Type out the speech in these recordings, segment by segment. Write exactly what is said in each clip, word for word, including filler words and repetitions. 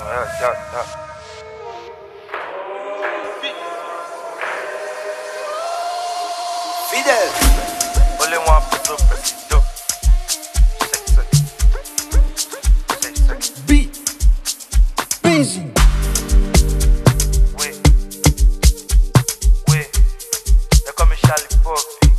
yeah, yeah, yeah. Fidel. Only one put up presido. B. Busy. Wait, wait. They call me Charlie Poppy.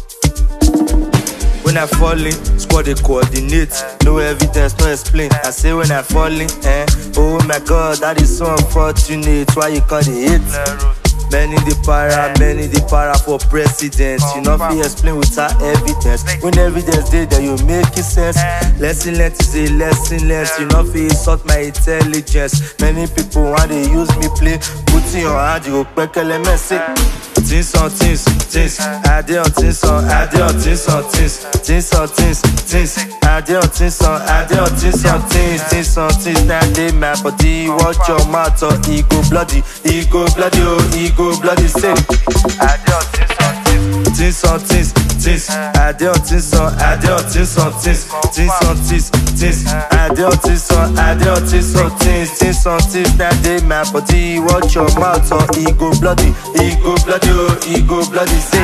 When I fall in, squad they coordinate. No evidence, no explain. I say when I fall in, eh? Oh my God, that is so unfortunate. Why you call it hate? Many the para, many the para for president. You know fi explain without evidence. When evidence dey there, you make it sense. Lesson learned is a lesson learned. You know fi insult my intelligence. Many people want to use me play. Put in your hand, you go pekele messy. Things on things, things. I dey on things on, I dey on things on things. Things on things, things. I dey on things on, I dey on things on things. Things on things. Now dey my body. Watch your mouth or e go bloody, e go bloody, oh, e go bloody. Say I dey on things on things. things on things, things. I dey on things on, I dey on things on things. Things on things, things. I dey on things on, I dey on things on things. Things on things. Now dey my body. Watch your mouth or e go bloody, e go bloody, oh, e go bloody. Say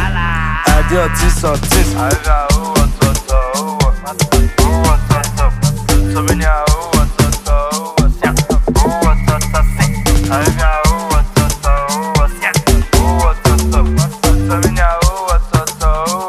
I dey on things on things. I got who wants to talk, who wants to talk. So many are who want to talk, who wants to talk, who wants to talk. I got who wants to talk, who wants to talk, who wants to talk. So many are who want to talk, who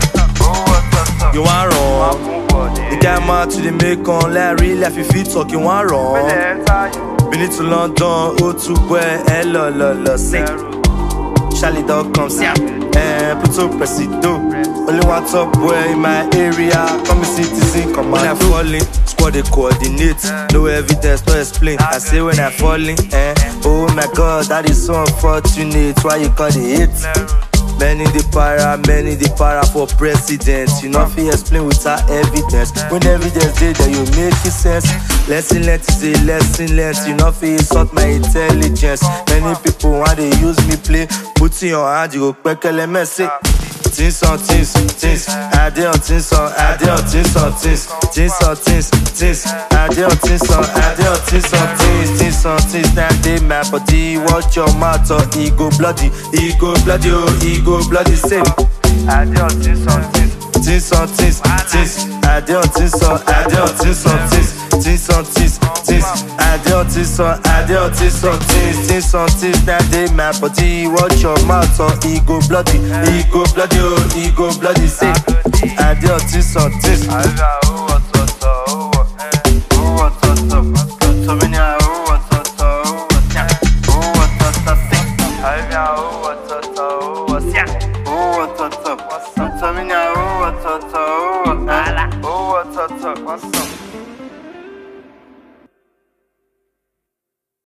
wants to talk. You want wrong? The guy mad to the make on like real life. If you talk, you want wrong? Been it to London, oh to where, hello, lo, lo, say. Charlie dot com, see eh, put up presido. Only one top boy in my area. Come and citizen, come on. When I fall in, squad they coordinate. No evidence, no explain. I say when I fall in, eh. Oh my God, that is so unfortunate. Why you call it hate? Many the para, many the para for president. You know fi explain without evidence. When evidence dey there, you make it sense. Lesson learned is a lesson learned. You know fi insult my intelligence. Many people want to use me play. Put in your hand, you go pekele messy. Things on things, things. I dey on things on, I dey on things on things. Things on things, things. I dey on things on, I dey on things on things. Things on things. Now dey my body. Watch your mouth or e go bloody, e go bloody, oh, e go bloody. Say I dey on things on things. things on things, things. I dey on things on, I dey on things on things. Things on things, things. I dey on things on, I dey on things on things. Things on things. Now dey my body. Watch your mouth or e go bloody, e go bloody, oh, e go bloody. Say I dey on things on things. I got who wants to talk, who wants to talk. So many are who wants to talk, who wants to talk. I got who wants to talk, who wants to talk. So many are who wants to talk, who wants to talk. What's up?